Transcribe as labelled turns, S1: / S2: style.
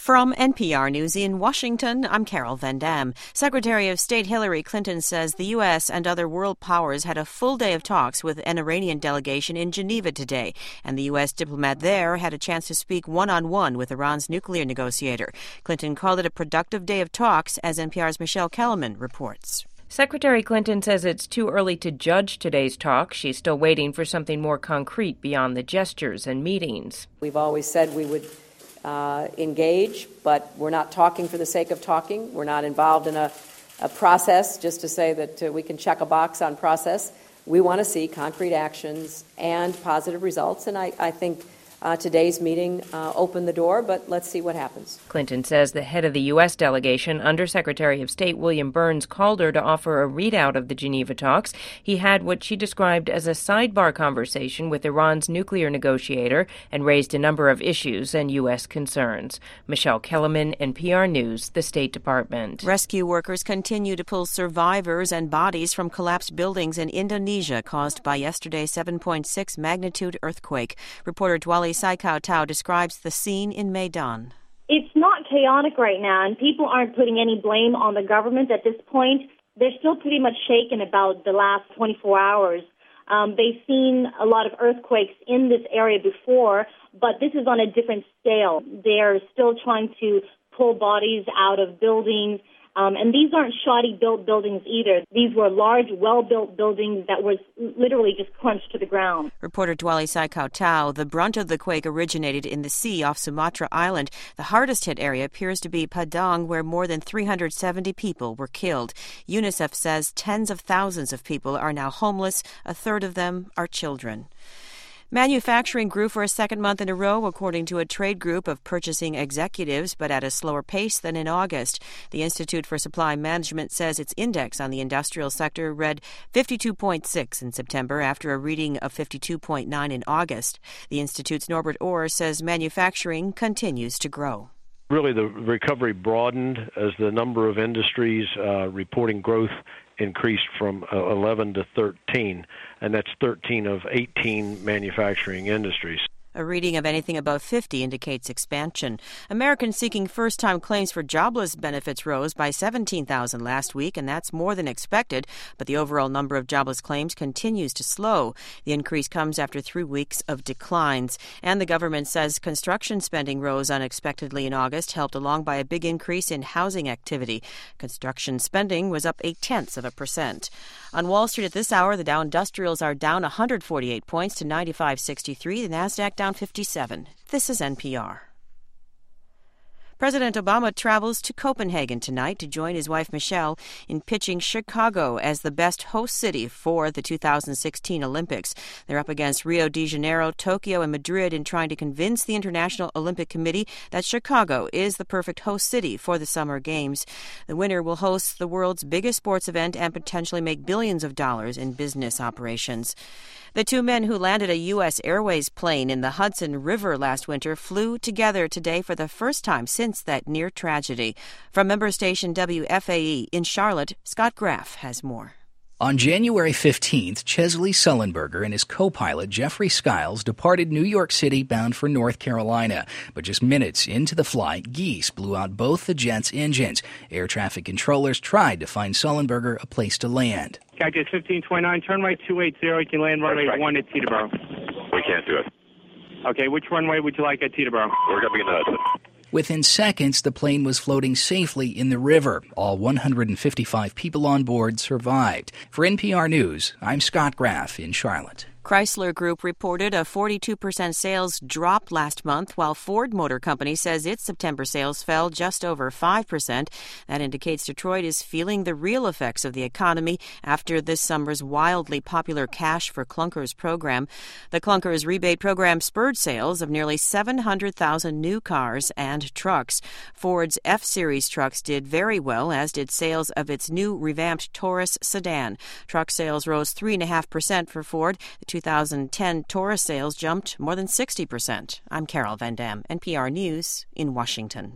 S1: From NPR News in Washington, I'm Carol Van Dam. Secretary of State Hillary Clinton says the U.S. and other world powers had a full day of talks with an Iranian delegation in Geneva today, and the U.S. diplomat there had a chance to speak one-on-one with Iran's nuclear negotiator. Clinton called it a productive day of talks, as NPR's Michelle Kellerman reports.
S2: Secretary Clinton says it's too early to judge today's talk. She's still waiting for something more concrete beyond the gestures and meetings.
S3: We've always said we would engage, but we're not talking for the sake of talking. We're not involved in a process just to say that we can check a box on process. We want to see concrete actions and positive results, and I think today's meeting opened the door, but let's see what happens.
S2: Clinton says the head of the U.S. delegation, Undersecretary of State William Burns, called her to offer a readout of the Geneva talks. He had what she described as a sidebar conversation with Iran's nuclear negotiator and raised a number of issues and U.S. concerns. Michelle Kellerman, NPR News, the State Department.
S1: Rescue workers continue to pull survivors and bodies from collapsed buildings in Indonesia caused by yesterday's 7.6 magnitude earthquake. Reporter Dwali Saikau-Tau describes the scene in Medan.
S4: It's not chaotic right now, and people aren't putting any blame on the government at this point. They're still pretty much shaken about the last 24 hours. They've seen a lot of earthquakes in this area before, but this is on a different scale. They're still trying to pull bodies out of buildings. And these aren't shoddy-built buildings either. These were large, well-built buildings that was literally just crunched to the ground.
S1: Reporter Dwali Saikau-Tau. The brunt of the quake originated in the sea off Sumatra Island. The hardest-hit area appears to be Padang, where more than 370 people were killed. UNICEF says tens of thousands of people are now homeless. A third of them are children. Manufacturing grew for a second month in a row, according to a trade group of purchasing executives, but at a slower pace than in August. The Institute for Supply Management says its index on the industrial sector read 52.6 in September after a reading of 52.9 in August. The Institute's Norbert Orr says manufacturing continues to grow.
S5: Really, the recovery broadened as the number of industries reporting growth increased from 11 to 13, and that's 13 of 18 manufacturing industries.
S1: A reading of anything above 50 indicates expansion. Americans seeking first-time claims for jobless benefits rose by 17,000 last week, and that's more than expected, but the overall number of jobless claims continues to slow. The increase comes after 3 weeks of declines, and the government says construction spending rose unexpectedly in August, helped along by a big increase in housing activity. Construction spending was up 0.8%. On Wall Street at this hour, the Dow Industrials are down 148 points to 95.63, the Nasdaq down 57. This is NPR. President Obama travels to Copenhagen tonight to join his wife Michelle in pitching Chicago as the best host city for the 2016 Olympics. They're up against Rio de Janeiro, Tokyo, and Madrid in trying to convince the International Olympic Committee that Chicago is the perfect host city for the Summer Games. The winner will host the world's biggest sports event and potentially make billions of dollars in business operations. The two men who landed a U.S. Airways plane in the Hudson River last winter flew together today for the first time since that near tragedy. From member station WFAE in Charlotte, Scott Graff has more.
S6: On January 15th, Chesley Sullenberger and his co-pilot Jeffrey Skiles departed New York City bound for North Carolina. But just minutes into the flight, geese blew out both the jet's engines. Air traffic controllers tried to find Sullenberger a place to land.
S7: Cactus 1529, turn right 280, you can land runway 1 at Teterboro.
S8: We can't do it.
S7: Okay, which runway would you like at Teterboro?
S8: We're going to be in the Hudson.
S6: Within seconds, the plane was floating safely in the river. All 155 people on board survived. For NPR News, I'm Scott Graff in Charlotte.
S1: Chrysler Group reported a 42% sales drop last month, while Ford Motor Company says its September sales fell just over 5%. That indicates Detroit is feeling the real effects of the economy after this summer's wildly popular Cash for Clunkers program. The Clunkers rebate program spurred sales of nearly 700,000 new cars and trucks. Ford's F-Series trucks did very well, as did sales of its new revamped Taurus sedan. Truck sales rose 3.5% for Ford. The 2010 Taurus sales jumped more than 60%. I'm Carol Van Dam, NPR News in Washington.